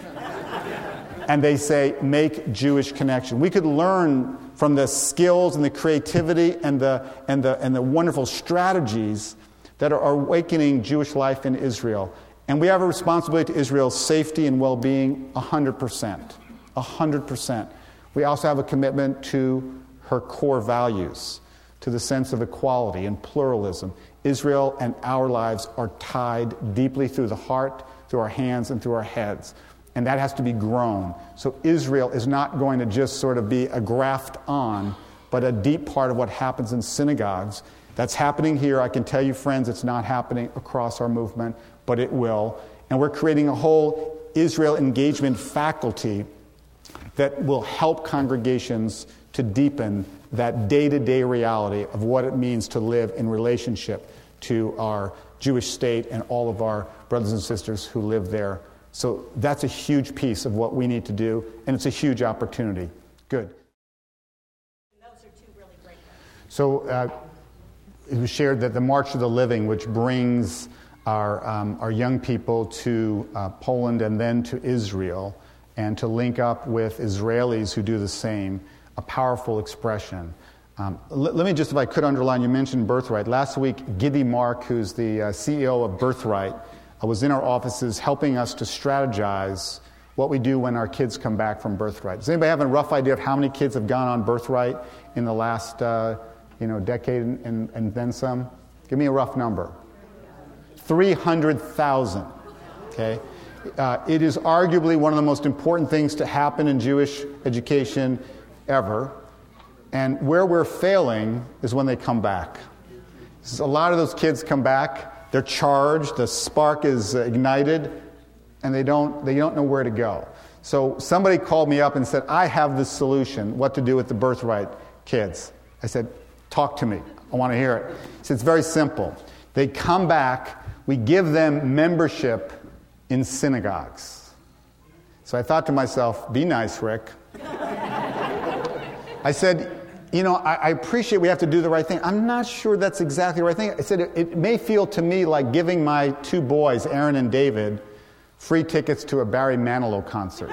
And they say, make Jewish connection. We could learn from the skills and the creativity and the and the and the wonderful strategies that are awakening Jewish life in Israel. And we have a responsibility to Israel's safety and well-being one hundred percent. one hundred percent. We also have a commitment to her core values, to the sense of equality and pluralism. Israel and our lives are tied deeply through the heart, through our hands, and through our heads. And that has to be grown. So Israel is not going to just sort of be a graft on, but a deep part of what happens in synagogues. That's happening here. I can tell you, friends, it's not happening across our movement, but it will. And we're creating a whole Israel engagement faculty that will help congregations to deepen that day-to-day reality of what it means to live in relationship to our Jewish state and all of our brothers and sisters who live there. So that's a huge piece of what we need to do, and it's a huge opportunity. Good. Those are two really great ones. So uh, it was shared that the March of the Living, which brings our, um, our young people to uh, Poland and then to Israel, and to link up with Israelis who do the same, a powerful expression. Um, l- let me just, if I could underline, you mentioned Birthright. Last week, Gibby Mark, who's the uh, C E O of Birthright, uh, was in our offices helping us to strategize what we do when our kids come back from Birthright. Does anybody have a rough idea of how many kids have gone on Birthright in the last uh, you know, decade and, and, and then some? Give me a rough number. three hundred thousand. Okay? Uh, it is arguably one of the most important things to happen in Jewish education ever. And where we're failing is when they come back. A lot of those kids come back, they're charged, the spark is ignited, and they don't, they don't know where to go. So somebody called me up and said, I have this solution, what to do with the Birthright kids. I said, talk to me. I want to hear it. He said, it's very simple. They come back, we give them membership in synagogues. So I thought to myself, be nice, Rick. I said, you know, I, I appreciate we have to do the right thing. I'm not sure that's exactly the right thing. I said, it, it may feel to me like giving my two boys, Aaron and David, free tickets to a Barry Manilow concert.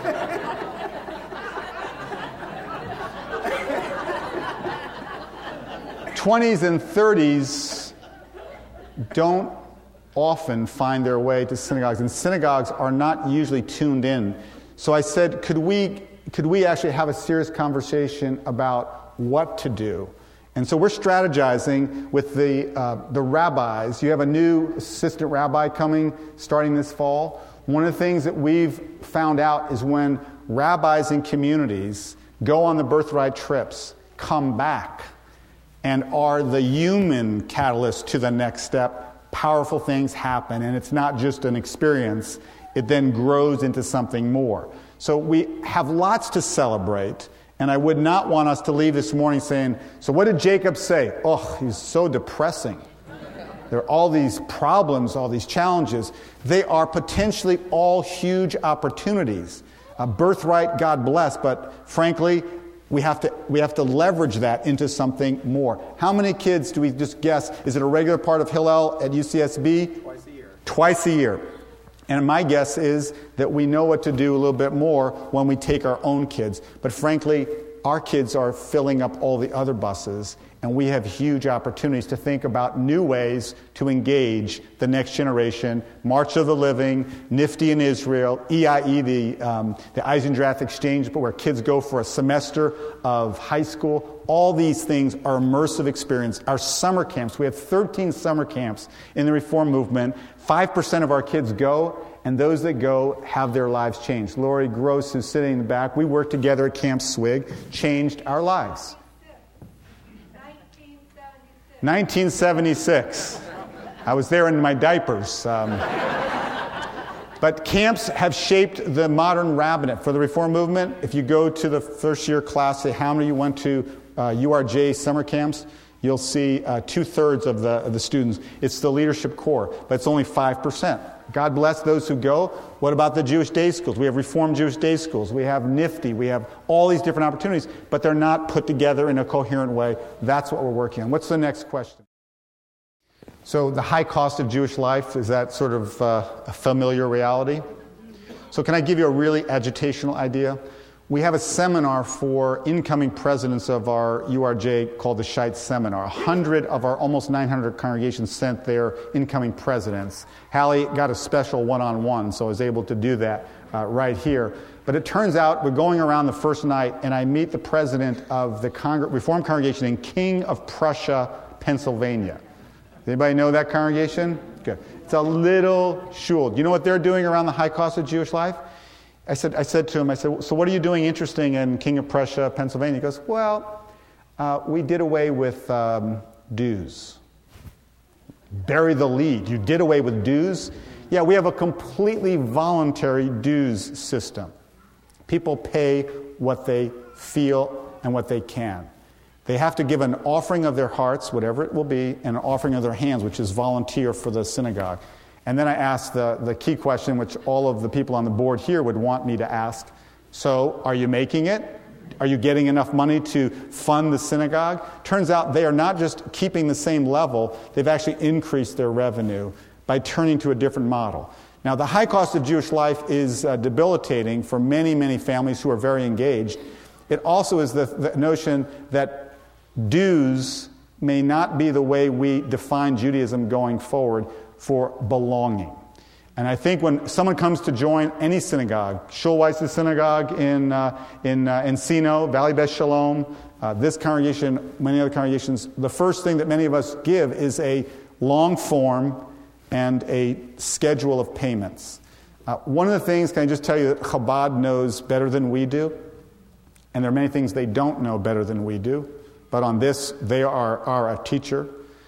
twenties and thirties don't often find their way to synagogues, and synagogues are not usually tuned in. So I said, could we could we actually have a serious conversation about what to do? And so we're strategizing with the uh, the rabbis. You have a new assistant rabbi coming starting this fall. One of the things that we've found out is when rabbis in communities go on the Birthright trips, come back, and are the human catalyst to the next step, powerful things happen, and it's not just an experience. It then grows into something more. So we have lots to celebrate, and I would not want us to leave this morning saying, so what did Jacob say? Oh, he's so depressing. There are all these problems, all these challenges. They are potentially all huge opportunities. A Birthright, God bless, but frankly, we have to we have to leverage that into something more. How many kids do we just guess? Is it a regular part of Hillel at U C S B? Twice a year. Twice a year. And my guess is that we know what to do a little bit more when we take our own kids. But frankly, our kids are filling up all the other buses, and we have huge opportunities to think about new ways to engage the next generation. March of the Living, Nifty in Israel, E I E, the, um, the Eisendrath Exchange, but where kids go for a semester of high school. All these things are immersive experience. Our summer camps, we have thirteen summer camps in the Reform movement. five percent of our kids go, and those that go have their lives changed. Lori Gross, who's sitting in the back, we worked together at Camp Swig, changed our lives. nineteen seventy-six. I was there in my diapers. Um, but camps have shaped the modern rabbinate. For the Reform movement, if you go to the first year class, say how many you went to uh, U R J summer camps, you'll see uh, two-thirds of the, of the students. It's the leadership core, but it's only five percent. God bless those who go. What about the Jewish day schools? We have Reformed Jewish day schools. We have Nifty. We have all these different opportunities, but they're not put together in a coherent way. That's what we're working on. What's the next question? So the high cost of Jewish life, is that sort of uh, a familiar reality? So can I give you a really agitational idea? We have a seminar for incoming presidents of our U R J called the Scheidt Seminar. A hundred of our almost nine hundred congregations sent their incoming presidents. Hallie got a special one-on-one, so I was able to do that uh, right here. But it turns out we're going around the first night, and I meet the president of the Congre- Reformed congregation in King of Prussia, Pennsylvania. Does anybody know that congregation? Good. It's a little shul. Do you know what they're doing around the high cost of Jewish life? I said, I said to him, I said, so what are you doing interesting in King of Prussia, Pennsylvania? He goes, well, Uh, we did away with um, dues. Bury the lead. You did away with dues? Yeah, we have a completely voluntary dues system. People pay what they feel and what they can. They have to give an offering of their hearts, whatever it will be, and an offering of their hands, which is volunteer for the synagogue. And then I asked the, the key question, which all of the people on the board here would want me to ask. So, are you making it? Are you getting enough money to fund the synagogue? Turns out they are not just keeping the same level, they've actually increased their revenue by turning to a different model. Now, the high cost of Jewish life is uh, debilitating for many, many families who are very engaged. It also is the, the notion that dues may not be the way we define Judaism going forward for belonging. And I think when someone comes to join any synagogue, Schulweiss's synagogue in uh, in uh, Encino, Valley Beth Shalom, uh, this congregation, many other congregations, the first thing that many of us give is a long form and a schedule of payments. Uh, one of the things, can I just tell you, that Chabad knows better than we do, and there are many things they don't know better than we do, but on this, they are, are a teacher,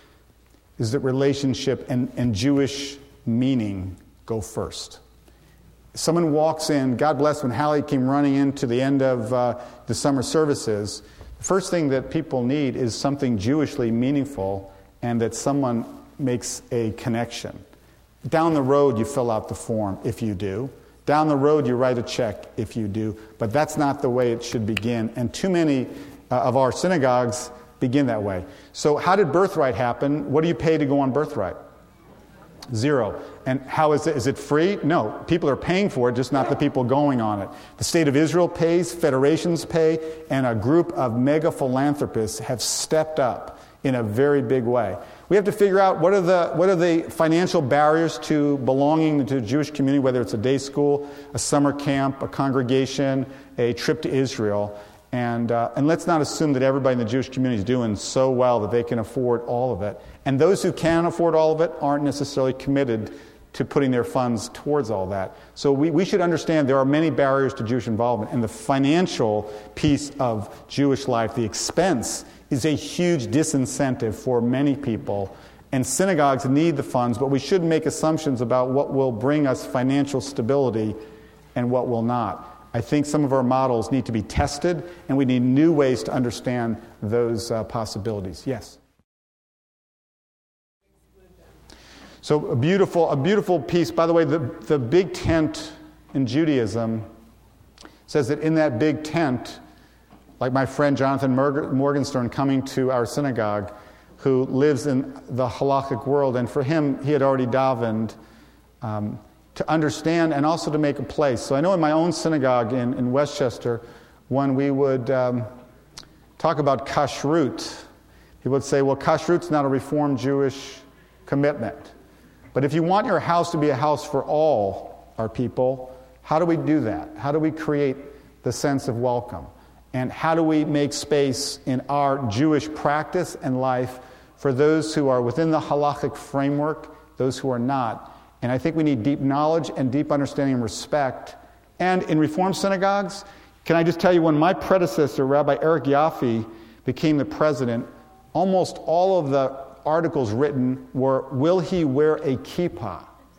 is that relationship and, and Jewish meaning go first. Someone walks in, God bless, when Hallie came running into the end of uh, the summer services, the first thing that people need is something Jewishly meaningful and that someone makes a connection. Down the road, you fill out the form if you do. Down the road, you write a check if you do. But that's not the way it should begin. And too many uh, of our synagogues begin that way. So how did birthright happen? What do you pay to go on birthright? Zero. And how is it? Is it free? No. People are paying for it, just not the people going on it. The state of Israel pays, federations pay, and a group of mega philanthropists have stepped up in a very big way. We have to figure out what are the what are the financial barriers to belonging to the Jewish community, whether it's a day school, a summer camp, a congregation, a trip to Israel. And, uh, and let's not assume that everybody in the Jewish community is doing so well that they can afford all of it. And those who can afford all of it aren't necessarily committed to putting their funds towards all that. So we, we should understand there are many barriers to Jewish involvement. And the financial piece of Jewish life, the expense, is a huge disincentive for many people. And synagogues need the funds, but we shouldn't make assumptions about what will bring us financial stability and what will not. I think some of our models need to be tested, and we need new ways to understand those uh, possibilities. Yes? So a beautiful, a beautiful piece. By the way, the, the big tent in Judaism says that in that big tent, like my friend Jonathan Morgenstern coming to our synagogue, who lives in the halakhic world, and for him, he had already davened, um, to understand and also to make a place. So I know in my own synagogue in, in Westchester, when we would um, talk about kashrut, he would say, well, kashrut's not a Reformed Jewish commitment. But if you want your house to be a house for all our people, how do we do that? How do we create the sense of welcome? And how do we make space in our Jewish practice and life for those who are within the halakhic framework, those who are not? And I think we need deep knowledge and deep understanding and respect. And in Reformed synagogues, can I just tell you, when my predecessor, Rabbi Eric Yaffe, became the president, almost all of the articles written were, will he wear a kippah?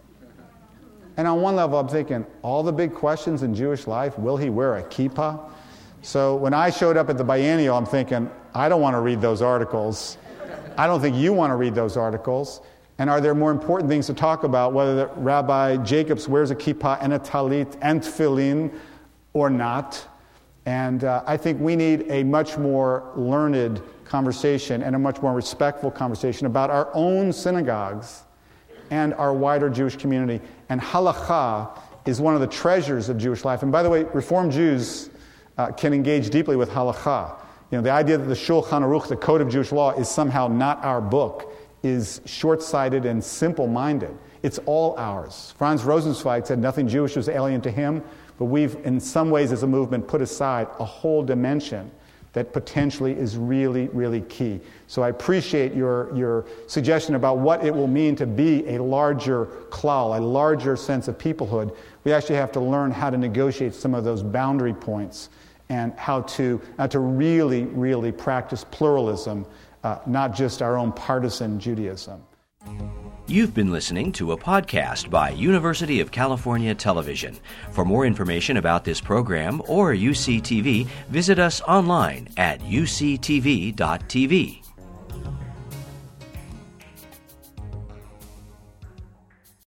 And on one level, I'm thinking, all the big questions in Jewish life, will he wear a kippah? So when I showed up at the biennial, I'm thinking, I don't want to read those articles. I don't think you want to read those articles. And are there more important things to talk about, whether Rabbi Jacobs wears a kippah and a talit and tefillin or not? And uh, I think we need a much more learned conversation and a much more respectful conversation about our own synagogues and our wider Jewish community. And halakha is one of the treasures of Jewish life. And by the way, Reformed Jews uh, can engage deeply with halakha. You know, the idea that the Shulchan Aruch, the Code of Jewish Law, is somehow not our book is short-sighted and simple-minded. It's all ours. Franz Rosenzweig said nothing Jewish was alien to him, but we've, in some ways as a movement, put aside a whole dimension that potentially is really, really key. So I appreciate your, your suggestion about what it will mean to be a larger klal, a larger sense of peoplehood. We actually have to learn how to negotiate some of those boundary points and how to, how to really, really practice pluralism, uh, not just our own partisan Judaism. You've been listening to a podcast by University of California Television. For more information about this program or U C T V, visit us online at U C T V dot T V.